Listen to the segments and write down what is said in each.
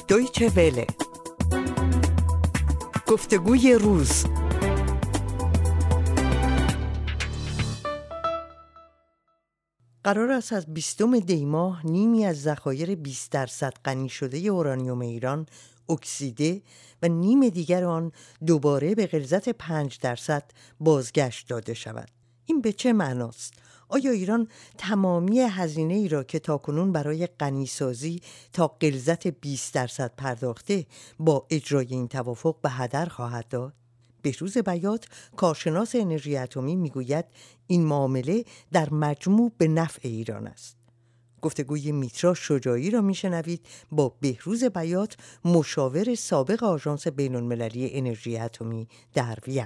دویچه وله. گفتگوی روز. قرار است از 20 دی ماه نیمی از ذخایر 20% غنی شده اورانیوم ایران اکسیده و نیم دیگر آن دوباره به غلظت 5% بازگشت داده شود. این به چه معناست؟ آیا ایران تمامی هزینه ای را که تاکنون برای غنیسازی تا غلظت 20% پرداخته با اجرای این توافق به هدر خواهد داد؟ بهروز بیات، کارشناس انرژی اتمی، میگوید این معامله در مجموع به نفع ایران است. گفتگوی میترا شجاعی را میشنوید با بهروز بیات، مشاور سابق آژانس بین‌المللی انرژی اتمی در وین.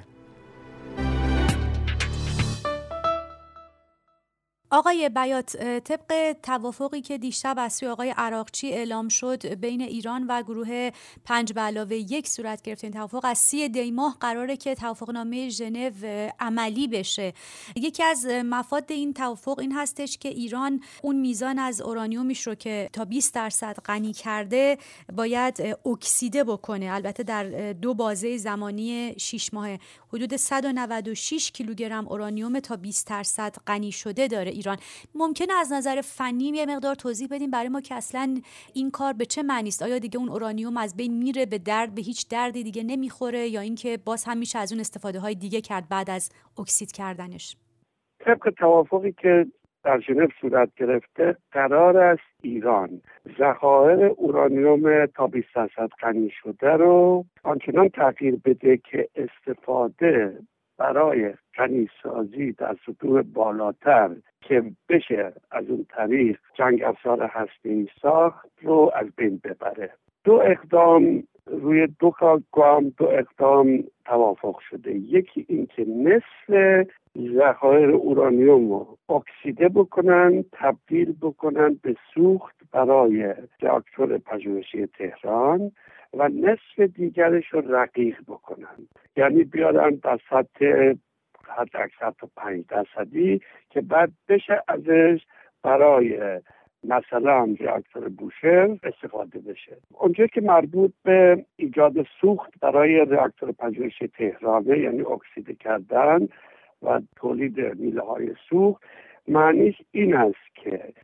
آقای بیات، طبق توافقی که دیشب از سوی آقای عراقچی اعلام شد بین ایران و گروه 5+1 صورت گرفت، این توافق از 30 دی ماه قراره که توافقنامه ژنو عملی بشه. یکی از مفاد این توافق این هستش که ایران اون میزان از اورانیومش رو که تا 20% غنی کرده باید اکسیده بکنه، البته در 2 بازه زمانی 6 ماه. حدود 196 کیلوگرم اورانیوم تا 20% غنی شده داره ایران. ممکنه از نظر فنی یه مقدار توضیح بدیم برای ما که اصلا این کار به چه معنی است؟ آیا دیگه اون اورانیوم از بین میره، به هیچ دردی دیگه نمیخوره، یا اینکه باز هم میشه از اون استفاده های دیگه کرد بعد از اکسید کردنش؟ طبق توافقی که در ژنو صورت گرفته، قرار است ایران ذخایر اورانیوم تا 20% غنی شده رو آنچنان تغییر بده که استفاده برای غنیسازی در سطوح بالاتر که بشه از اون طریق جنگ افزار هسته‌ای ساخت رو از بین ببره. 2 اقدام روی 2 اقدام توافق شده. یکی این که نصف ذخایر اورانیوم رو اکسیده بکنن، تبدیل بکنن به سوخت برای راکتور پژوهشی تهران و نصف دیگرش رو رقیق بکنن، یعنی بیارن در سطح حد اکثر تا 5% که بعد بشه ازش برای مثلا راکتور بوشهر استفاده بشه. اونجا که مربوط به ایجاد سوخت برای راکتور پژوهشی تهرانه، یعنی اکسیده کردن و تولید میله‌های سوخت، معنیش این است که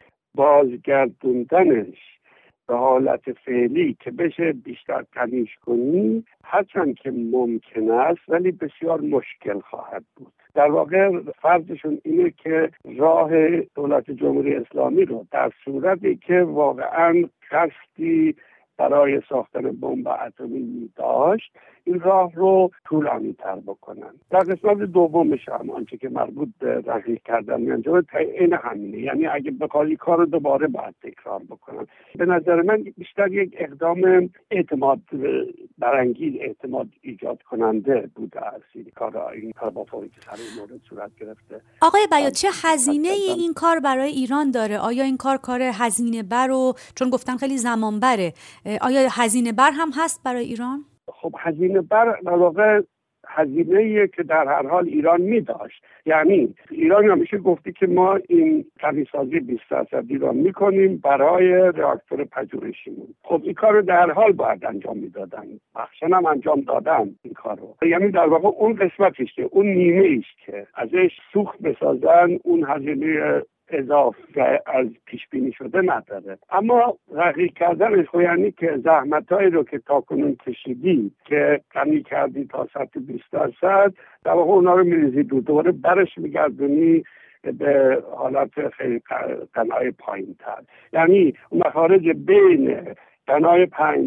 بازگردوندنش به حالت فعلی که بشه بیشتر غنیش کنی هرچند که ممکن است ولی بسیار مشکل خواهد بود. در واقع فرضشون اینه که راه دولت جمهوری اسلامی رو در صورتی که واقعاً قصدی برای ساختن بمب اتمی داشت، این راه رو طولانی‌تر بکنن. در قسمت دومش هم آنچه که مربوط به رقیق کردن میانجامه این همینه، یعنی اگه بخواد کار رو دوباره باید تکرار بکنن. به نظر من بیشتر یک اقدام اعتماد برانگیز، اعتماد ایجاد کننده بوده است این کار با فوری که سر این مورد صورت گرفته. آقای بیات، چه هزینه این کار برای ایران داره؟ آیا این کار هزینه بر رو، چون گفتن خیلی زمان بره، آیا هزینه بر هم هست برای ایران؟ خب هزینه بر در واقع هزینه‌ایه که در هر حال ایران می‌داشت. یعنی ایران همیشه گفتی که ما این غنیسازی 20% ایران می‌کنیم برای راکتور پژوهشیمون. خب این کارو در هر حال باید انجام میدادن. بخشاً هم انجام دادن این کارو. یعنی در واقع اون قسمتیش که اون نیمه‌ایش که ازش سوخت بسازن، اون هزینه اضافه از پیش بینی شده نداره. اما رقیق کردنش یعنی که زحمتایی رو که تاکنون کشیدی که غنی کردی تا سطح 20%، در واقع اونا رو میریزی دوباره برش میگردونی به حالت خیلی غنای پایین تر. یعنی مخارج بین غنای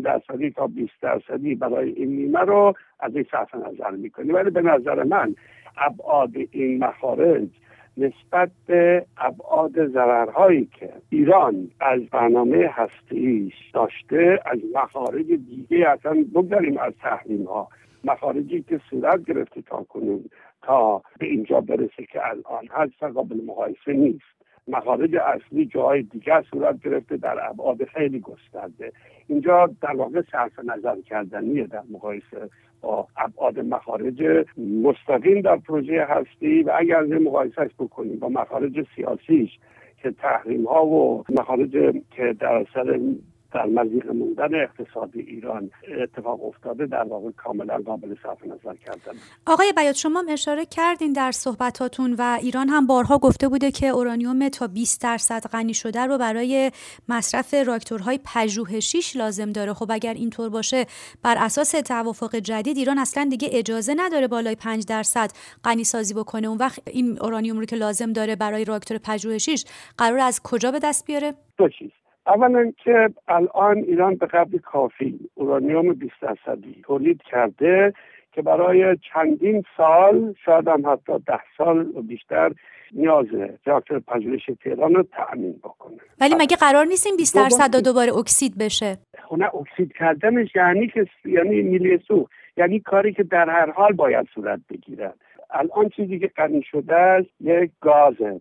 5% تا 20% برای این نیمه رو از این صرف نظر میکنی. ولی به نظر من ابعاد این مخارج نسبت به ابعاد ضررهایی که ایران از برنامه هسته‌ایش داشته، از مخارج دیگه، اصلا بگذاریم از تحریم‌ها، مخارجی که صورت گرفته تا کنون تا به اینجا برسه که الان هست، قابل مقایسه نیست. مخارج اصلی جاهای دیگه صورت گرفته در ابعاد خیلی گسترده. اینجا در واقع صرف نظر کردنیه در مقایسه با ابعاد مخارج مستقیم در پروژه هستی، و اگر مقایسهش بکنیم با مخارج سیاسیش که تحریم ها و مخارج که در اثر در مضیق موندن اقتصادی ایران اتفاق افتاده در واقع کاملا قابل صرف نظر کردن. آقای بیات، شما اشاره کردین در صحبتاتون و ایران هم بارها گفته بوده که اورانیوم تا 20% غنی شده رو برای مصرف راکتورهای پژوهشیش لازم داره. خب اگر اینطور باشه، بر اساس توافق جدید ایران اصلا دیگه اجازه نداره بالای 5% غنی سازی بکنه. اون وقت این اورانیوم رو که لازم داره برای راکتور پژوهشیش قرار از کجا به دست بیاره؟ دو چیز. اولا که الان ایران به قدر کافی اورانیوم 20% تولید کرده که برای چندین سال، شاید هم حتی 10 سال و بیشتر، نیاز راکتور پژوهش تهران رو تأمین بکنه. ولی مگه قرار نیست این 20% دوباره اکسید بشه؟ نه، اکسید کردنش یعنی میلی سوخت، یعنی کاری که در هر حال باید صورت بگیرد. الان چیزی که غنی شده است یک گازه،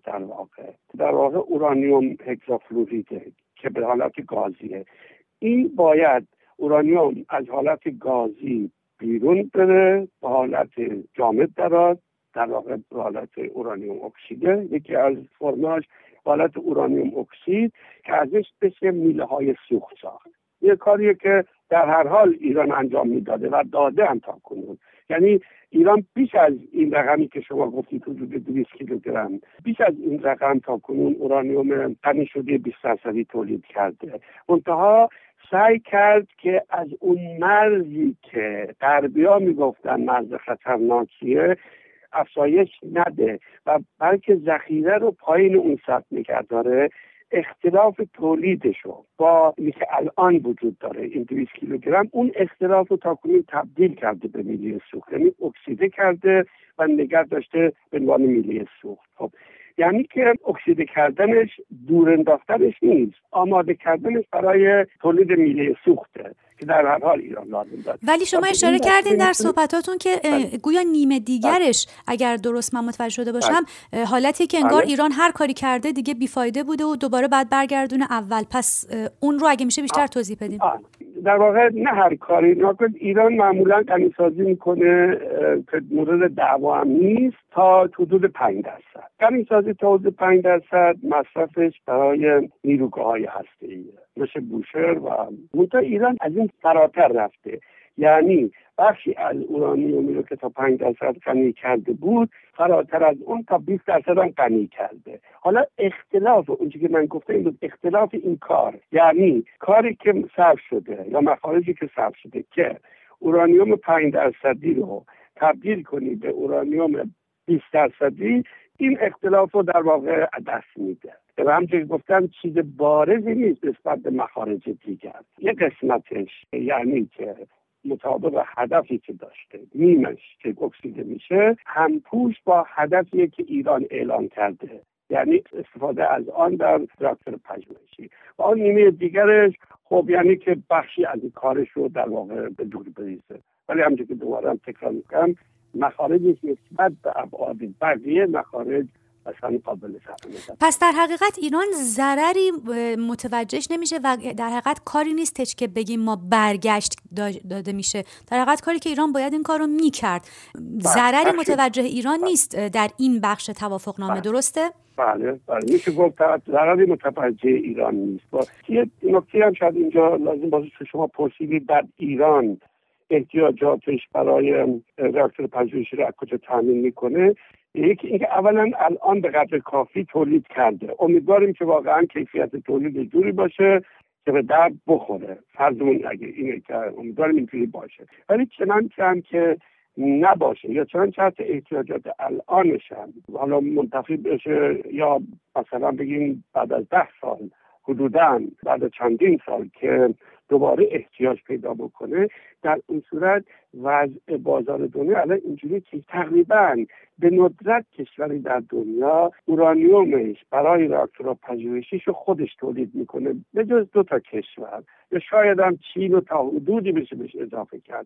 در واقع اورانیوم هگزافلوریده که به حالت گازیه. این باید اورانیوم از حالت گازی بیرون بره، به حالت جامد در واقع به حالت اورانیوم اکسیده، یکی از فرماش حالت اورانیوم اکسید که ازش بشه میله های سوخت ساخت. یه کاریه که در هر حال ایران انجام میداده و داده هم تا کنون. یعنی ایران بیش از این رقمی که شما گفتید حدود 200 کیلوگرم، بیش از این رقم تا کنون اورانیوم غنی شده 20% تولید کرده. منتها سعی کرد که از اون مرزی که غربی‌ها میگفتن مرز خطرناکیه افزایش نده و بلکه ذخیره رو پایین اون سطح نگه داره. اختلاف تولیدشو با اینکه الان وجود داره این 200 کیلوگرم، اون اختلاف رو تاکنون تبدیل کرده به میلی سوخت، یعنی اکسیده کرده و نگه داشته به عنوان میلی سوخت. خب یعنی که اکسیده کردنش دور انداختنش نیست، آماده کردنش برای تولید میلی سوخته که در هر حال ایران لازم داره. ولی شما اشاره کردین در صحبتاتون که گویا نیمه دیگرش اگر درست من متوجه شده باشم حالتی که انگار ایران هر کاری کرده دیگه بیفایده بوده و دوباره بعد برگردونه اول. پس اون رو اگه میشه بیشتر توضیح بدین. در واقع نه هر کاری نکنه. ایران معمولا غنی‌سازی میکنه که مورد دعوا هم نیست تا حدود 5%. غنی‌سازی تا حدود 5% مصرفش برای نیروگاه‌های هسته‌ایه مثل بوشهر و منتها ایران از این فراتر رفته. یعنی بخشی از اورانیومی رو که تا 5% غنی کرده بود فراتر از اون تا 20% هم غنی کرده. حالا اختلاف اونچه که من گفتم این بود، اختلاف این کار، یعنی کاری که صرف شده یا مخارجی که صرف شده که اورانیوم 5% رو تبدیل کنی به اورانیوم 20%، این اختلاف رو در واقع دست میده. و همچنین گفتم چیز بارزی نیست نسبت به مخارج دیگر. یک قسمتش یعنی که مطابق هدفی که داشته، نیمش که اکسیده میشه همپوش با هدفی که ایران اعلان کرده، یعنی استفاده از آن در راکتور پژوهشی، و آن نیمه دیگرش خب یعنی که بخشی از این کارش رو در واقع به دور بریزه. ولی همچنین که دوباره هم تکرار میکنم مخارجش نسبت به ابعاد بقیه مخارج اصلا قابل تحمل. پس در حقیقت ایران ضرری متوجهش نمیشه و در حقیقت کاری نیستش که بگیم ما برگشت داده میشه. در حقیقت کاری که ایران باید این کارو میکرد. ضرری متوجه ایران نیست در این بخش توافقنامه، درسته؟ بله میشه گفت ضرری متوجه ایران نیست. یه نکته هم شاید اینجا لازم باشه که شما پرسیدید در ایران احتیاجاتش برای راکتور پژوهشی رو از کجا تامین میکنه. یکی اینکه اولا الان به قدر کافی تولید کرده. امیدواریم که واقعا کیفیت تولید جوری باشه که به درد بخوره. فرضمون اگه اینه که امیدواریم اینجوری باشه، ولی چنانچه هم که نباشه یا چنانچه هست احتیاجات الانش هم حالا منتفی بشه یا مثلا بگیم بعد از 10 سال حدوداً بعد از چندین سال که دوباره احتیاج پیدا بکنه، در این صورت وضع بازار دنیا الان اینجوری که تقریباً به ندرت کشوری در دنیا اورانیومش برای راکتور پژوهشیش خودش تولید میکنه، به جز 2 کشور یا شاید هم چین و تا حدودی بشه بهش اضافه کرد.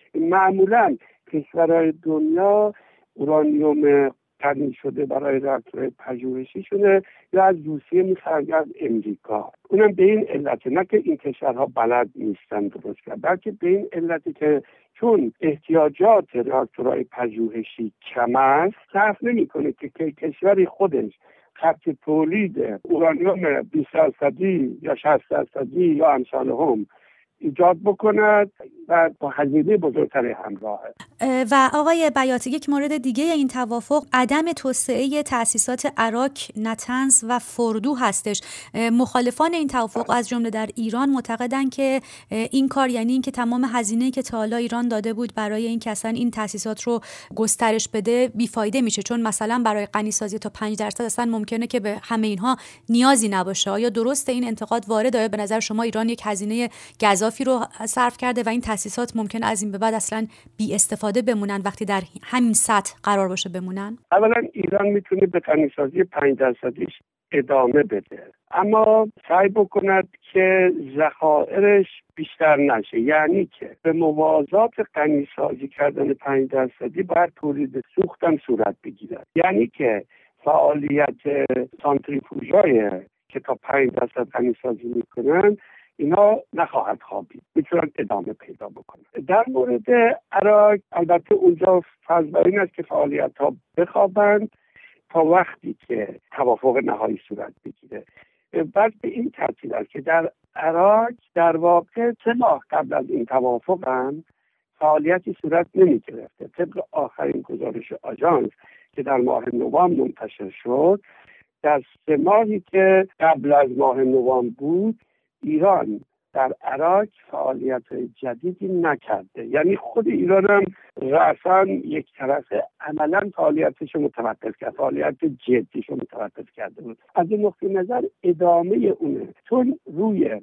معمولاً کشورهای دنیا اورانیوم تامین شده برای راکتور پژوهشی شده یا از روسیه میخرن یا از امریکا. اونم به این علت، نه که این کشورها بلد نیستن درست کرد، بلکه به این علتی که چون احتیاجات راکتورهای پژوهشی کم است صرف نمیکنه که کشوری خودش خط تولید اورانیوم 20% یا 60% یا امثال هم ایجاد بکند و با هزینه بزرگتری همراهه. و آقای بیات، یک مورد دیگه این توافق عدم توسعه تأسیسات اراک، نتنز و فردو هستش. مخالفان این توافق از جمله در ایران معتقدن که این کار یعنی این که تمام هزینه‌ای که تا حالا ایران داده بود برای این که اصلا این تأسیسات رو گسترش بده بیفایده میشه، چون مثلا برای غنی‌سازی تا 5% اصلا ممکنه که به همه اینها نیازی نباشه. آیا درسته این انتقاد وارد؟ آیا به نظر شما ایران یک هزینه گزافی رو صرف کرده و این تأسیسات ممکن از این به بعد اصلا بی استفاده بمونن وقتی در همین سطح قرار باشه بمونن؟ اولا ایران میتونه به غنی‌سازی 5% ادامه بده، اما سعی بکند که ذخایرش بیشتر نشه. یعنی که به موازات غنی‌سازی کردن 5% باید تولید سوخت هم صورت بگیرد. یعنی که فعالیت سانتریفوژهای که تا 5% غنی‌سازی میکنن اینا نخواهد خوابید، میتونن ادامه پیدا بکنن. در مورد عراق البته اونجا فرض بر این است که فعالیت ها بخوابند تا وقتی که توافق نهایی صورت بگیره. بعد به این ترتیب است که در عراق در واقع 3 ماه قبل از این توافق هم فعالیتی صورت نمی گرفته. طبق آخرین گزارش آژانس که در ماه نوامبر منتشر شد، در 3 ماهی که قبل از ماه نوامبر بود ایران در عراق فعالیت جدیدی نکرده. یعنی خود ایران هم رأساً یک طرفه عملاً فعالیتش متوقف کرد، فعالیت جدیش متوقف کرده بود. از این نقطه نظر ادامه اونه، چون روی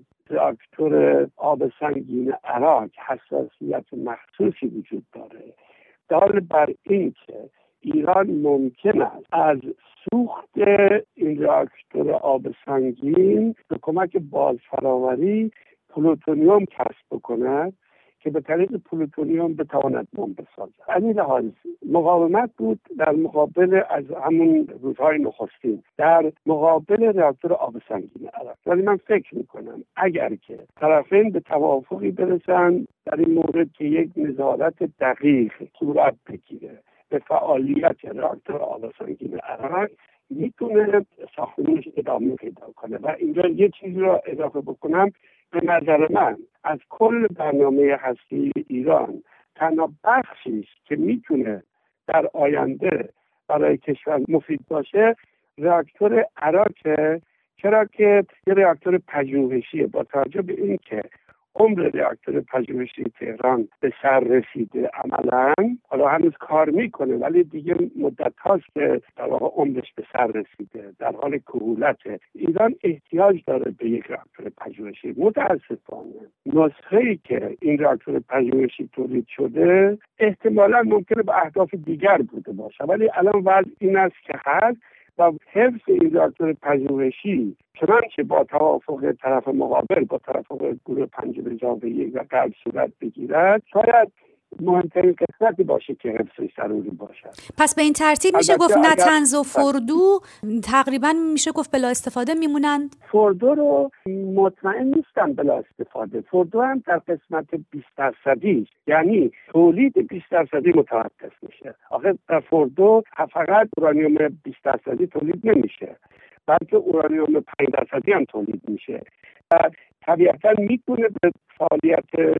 راکتور آب سنگین عراق حساسیت مخصوصی وجود داره. دال بر این که ایران ممکن است از سوخت این راکتور آب سنگین به کمک بازفراوری پلوتونیوم کسب بکند که به طریق پلوتونیوم بتواند بمب بسازد. از این لحاظ مقاومت بود در مقابل از همون روزهای نخستین در مقابل راکتور آب سنگین عراق. ولی من فکر میکنم اگر که طرفین به توافقی برسن در این مورد که یک نظارت دقیق صورت بگیره به فعالیت راکتور آب سنگین عراق، میتونه ساختمانش ادامه پیدا کنه. و اینجا یه چیزی را اضافه بکنم، به نظر من از کل برنامه هستی ایران تنها بخشی است که میتونه در آینده برای کشور مفید باشه راکتور عراق، چرا که یه راکتور پژوهشیه. با توجه به این که عمر راکتور پژوهشی تهران به سر رسیده، عملاً حالا هنوز کار میکنه ولی دیگه مدت هاست که در واقع عمرش به سر رسیده، در حال کهولته. ایران احتیاج داره به یک راکتور پژوهشی. متاسفانه نسخه‌ای که این راکتور پژوهشی تولید شده احتمالاً ممکنه به اهداف دیگر بوده باشه، ولی الان وضع این است که هست و حفظ این راکتور پژوهشی چنانچه با توافق طرف مقابل، با توافق گروه 5 جاوه 1 و غرب صورت بگیرد، شاید مهمترین قسمتی باشه که حفظش ضروری باشد. پس به این ترتیب میشه گفت نتنز و فردو تقریبا میشه گفت بلا استفاده میمونند؟ فردو رو مطمئن نیستم بلا استفاده. فردو هم در قسمت 20%، یعنی تولید 20% متوقف میشه. آخه در فردو فقط اورانیوم 20% تولید نمیشه، بلکه اورانیوم 5% هم تولید میشه و طبیعتا میتونه به فعالیت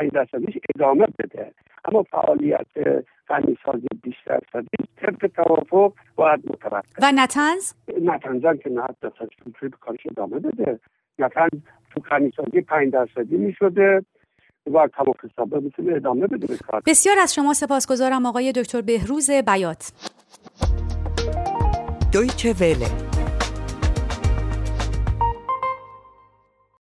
5% ادامه بده، اما فعالیت غنی‌سازی 20% طبق توافق باید متوقف. و نتنز هم که نه توی کارش ادامه بده. نتنز تو غنی‌سازی 5% میشده و توافق حسابه میتونه ادامه بده به کار. بسیار از شما سپاسگزارم آقای دکتر بهروز بیات. دویچه وله